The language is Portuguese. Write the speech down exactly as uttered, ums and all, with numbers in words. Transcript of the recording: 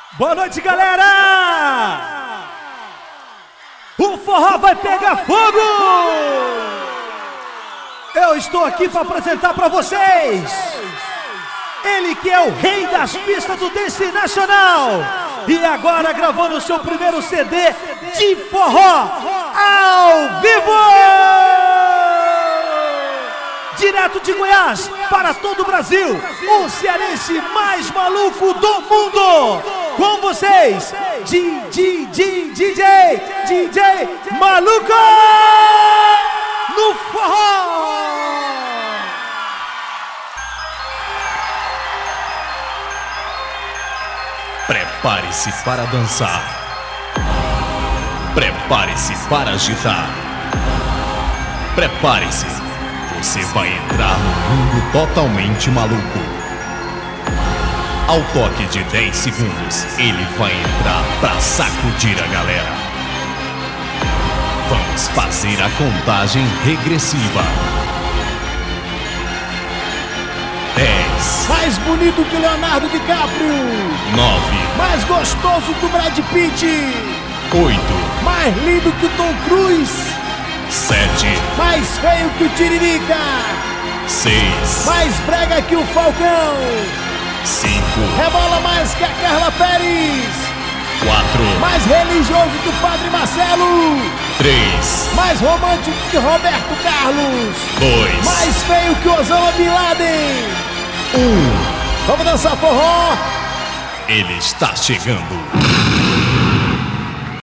Boa noite, galera! O forró vai pegar fogo! Eu estou aqui para apresentar para vocês ele que é o rei das pistas do Dance Nacional e agora gravando o seu primeiro C D de forró ao vivo! Direto de Goiás para todo o Brasil, o cearense mais maluco do mundo! Com vocês, D J, D J, D J Maluco no forró! Prepare-se para dançar. Prepare-se para agitar. Prepare-se. Você vai entrar num mundo totalmente maluco. Ao toque de dez segundos, ele vai entrar pra sacudir a galera. Vamos fazer a contagem regressiva. dez. Mais bonito que Leonardo DiCaprio. nove. Mais gostoso que o Brad Pitt. oito. Mais lindo que o Tom Cruise. sete. Mais feio que o Tiririca. seis. Mais brega que o Falcão. cinco. Rebola mais que a Carla Pérez. quatro. Mais religioso que o Padre Marcelo. três. Mais romântico que Roberto Carlos. dois. Mais feio que Osama Bin Laden. um. Vamos dançar forró. Ele está chegando.